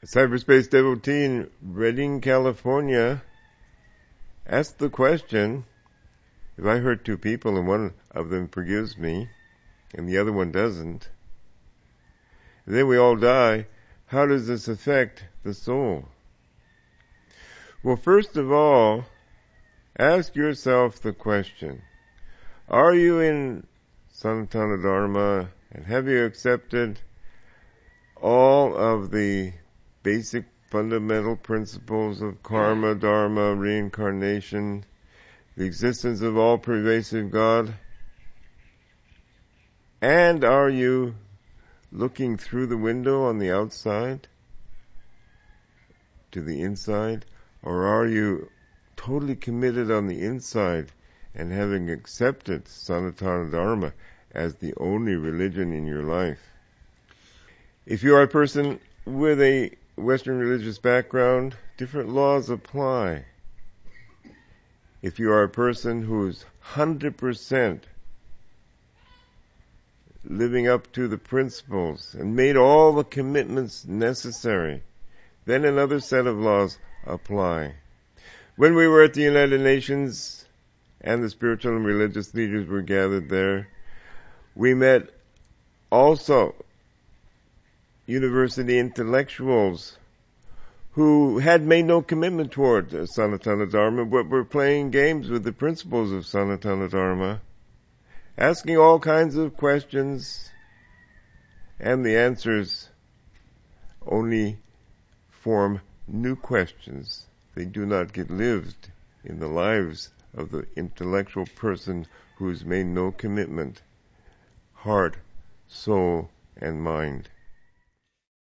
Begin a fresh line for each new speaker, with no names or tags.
cyberspace devotee in Redding, California, asked the question, if I hurt two people and one of them forgives me and the other one doesn't, and then we all die, how does this affect the soul? Well, first of all, ask yourself the question, are you in Sanatana Dharma, and have you accepted all of the basic fundamental principles of karma, dharma, reincarnation, the existence of all pervasive God? And are you looking through the window on the outside to the inside? Or are you totally committed on the inside and having accepted Sanatana Dharma as the only religion in your life? If you are a person with a Western religious background, different laws apply. If you are a person who's 100% living up to the principles and made all the commitments necessary, then another set of laws apply. When we were at the United Nations and the spiritual and religious leaders were gathered there, we met also university intellectuals who had made no commitment toward Sanatana Dharma, but were playing games with the principles of Sanatana Dharma, asking all kinds of questions, and the answers only form new questions. They do not get lived in the lives of the intellectual person who has made no commitment, heart, soul, and mind.